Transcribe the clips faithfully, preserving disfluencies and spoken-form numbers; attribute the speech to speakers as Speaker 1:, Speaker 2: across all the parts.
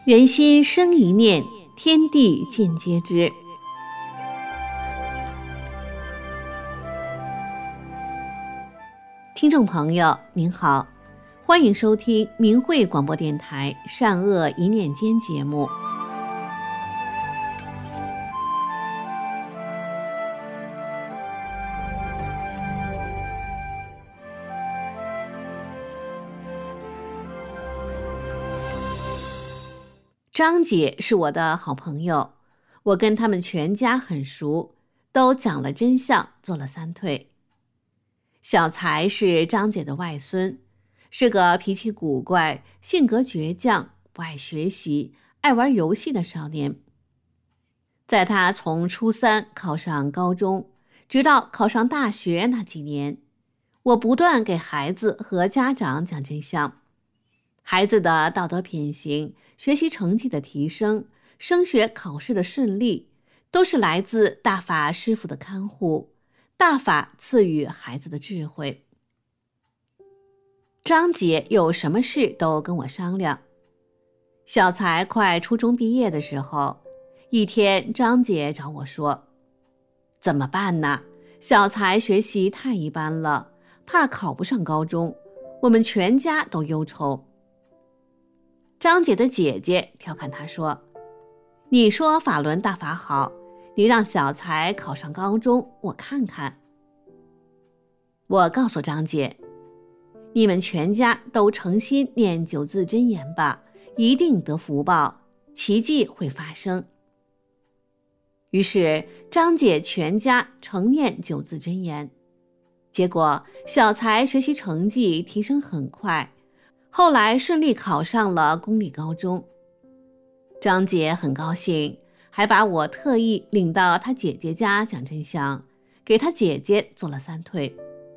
Speaker 1: 人心生一念，天地尽皆知。听众朋友您好，欢迎收听明慧广播电台善恶一念间节目。张姐是我的好朋友，我跟他们全家很熟，都讲了真相，做了三退。小才是张姐的外孙，是个脾气古怪、性格倔强、不爱学习、爱玩游戏的少年。在他从初三考上高中，直到考上大学那几年，我不断给孩子和家长讲真相。孩子的道德品行、学习成绩的提升、升学考试的顺利，都是来自大法师父的看护，大法赐予孩子的智慧。张姐有什么事都跟我商量。小才快初中毕业的时候，一天张姐找我说，怎么办呢？小才学习太一般了，怕考不上高中，我们全家都忧愁。张姐的姐姐调侃她说，你说法轮大法好，你让小才考上高中，我看看。我告诉张姐，你们全家都诚心念九字真言吧，一定得福报，奇迹会发生。于是张姐全家诚念九字真言，结果小才学习成绩提升很快，后来顺利考上了公立高中。张姐很高兴，还把我特意领到她姐姐家讲真相，给她姐姐做了三退。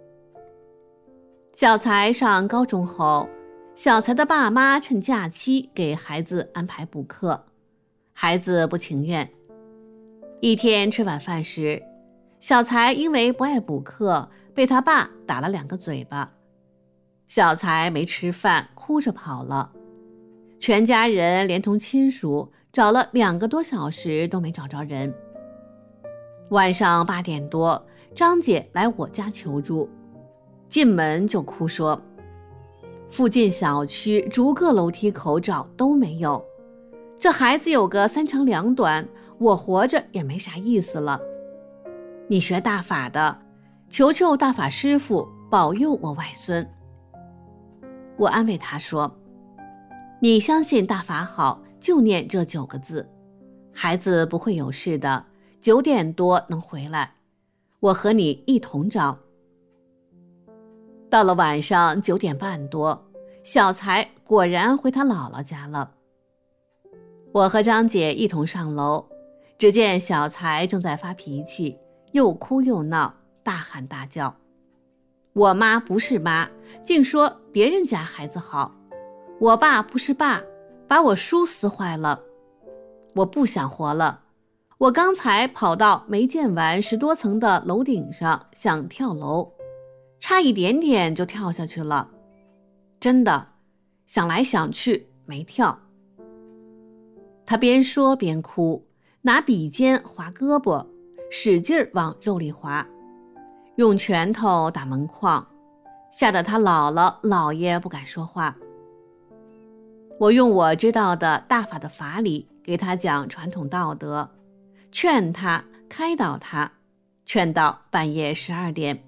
Speaker 1: 小才上高中后，小才的爸妈趁假期给孩子安排补课，孩子不情愿。一天吃晚饭时，小才因为不爱补课，被他爸打了两个嘴巴。小才没吃饭，哭着跑了。全家人连同亲属找了两个多小时都没找着人。晚上八点多，张姐来我家求助，进门就哭说，附近小区逐个楼梯口找都没有，这孩子有个三长两短，我活着也没啥意思了。你学大法的，求求大法师父保佑我外孙。我安慰他说，你相信大法好，就念这九个字，孩子不会有事的，九点多能回来，我和你一同找。到了晚上九点半多，小才果然回他姥姥家了。我和张姐一同上楼，只见小才正在发脾气，又哭又闹，大喊大叫。我妈不是妈，竟说别人家孩子好；我爸不是爸，把我叔撕坏了。我不想活了，我刚才跑到没建完十多层的楼顶上，想跳楼，差一点点就跳下去了。真的，想来想去没跳。他边说边哭，拿笔尖划胳膊，使劲往肉里划，用拳头打门框，吓得他姥姥姥爷不敢说话。我用我知道的大法的法理给他讲传统道德，劝他开导他，劝到半夜十二点。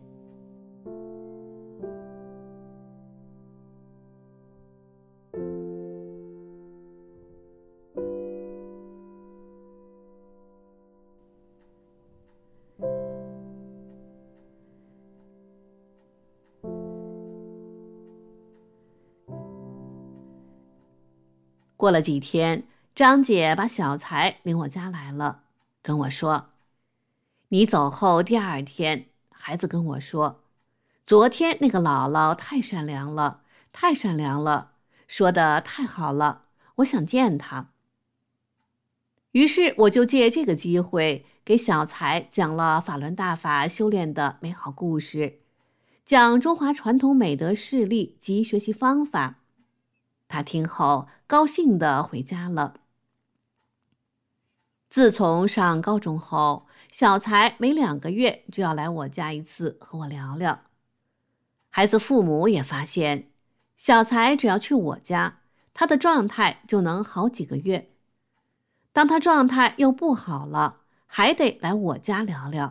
Speaker 1: 过了几天，张姐把小才领我家来了，跟我说，你走后第二天，孩子跟我说，昨天那个姥姥太善良了，太善良了，说的太好了，我想见她。于是我就借这个机会给小才讲了法轮大法修炼的美好故事，讲中华传统美德事例及学习方法。 他听后高兴地回家了。自从上高中后，小才每两个月就要来我家一次和我聊聊。孩子父母也发现，小才只要去我家，他的状态就能好几个月。当他状态又不好了，还得来我家聊聊。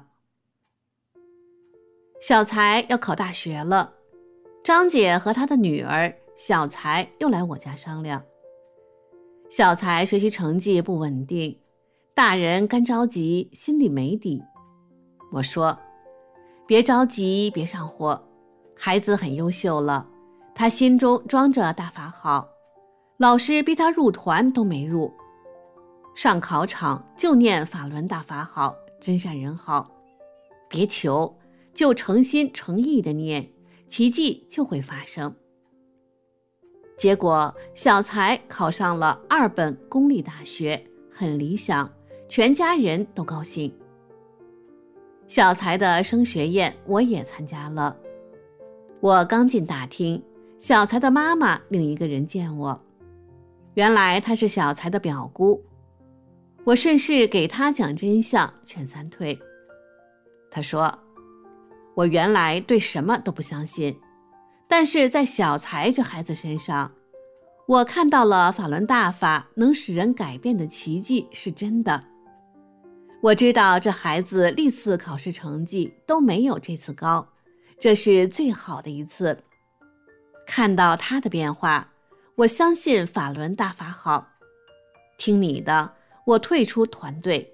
Speaker 1: 小才要考大学了，张姐和她的女儿小才又来我家商量。小才学习成绩不稳定，大人干着急，心里没底。我说，别着急，别上火，孩子很优秀了，他心中装着大法好，老师逼他入团都没入，上考场就念法轮大法好，真善人好，别求，就诚心诚意的念，奇迹就会发生。结果小才考上了二本公立大学，很理想，全家人都高兴。小才的升学宴我也参加了。我刚进大厅，小才的妈妈另一个人见我，原来她是小才的表姑。我顺势给她讲真相，劝三退。她说，我原来对什么都不相信，但是在小才这孩子身上，我看到了法轮大法能使人改变的奇迹是真的。我知道这孩子历次考试成绩都没有这次高，这是最好的一次。看到他的变化，我相信法轮大法好。听你的，我退出团队。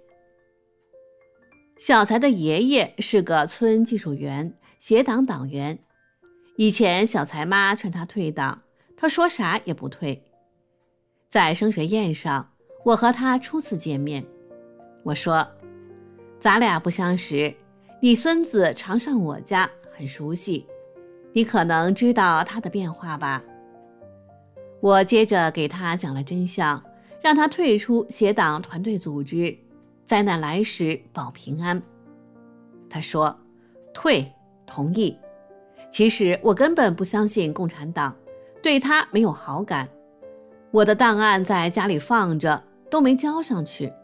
Speaker 1: 小才的爷爷是个村技术员，协党党员。以前小才妈劝他退党，他说啥也不退。在升学宴上，我和他初次见面，我说，咱俩不相识，你孙子常上我家，很熟悉，你可能知道他的变化吧。我接着给他讲了真相，让他退出协党团队组织，灾难来时保平安。他说，退，同意。其实我根本不相信共产党，对他没有好感。我的档案在家里放着，都没交上去。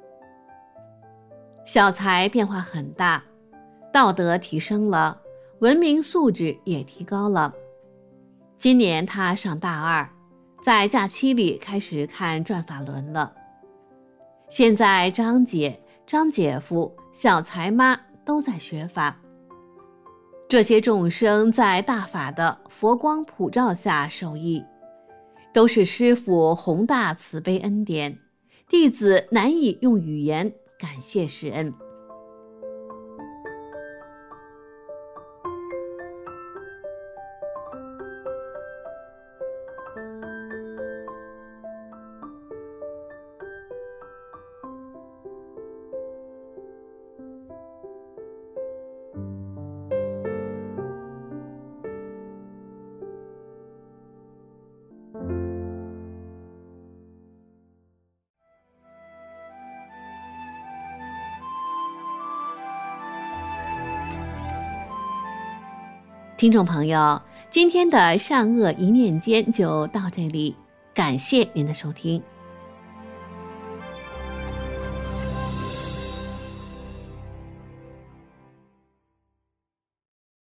Speaker 1: 小才变化很大，道德提升了，文明素质也提高了。今年他上大二，在假期里开始看转法轮了。现在张姐、张姐夫、小才妈都在学法。这些众生在大法的佛光普照下受益，都是师父宏大慈悲恩典，弟子难以用语言感谢师恩。听众朋友，今天的善恶一念间就到这里，感谢您的收听。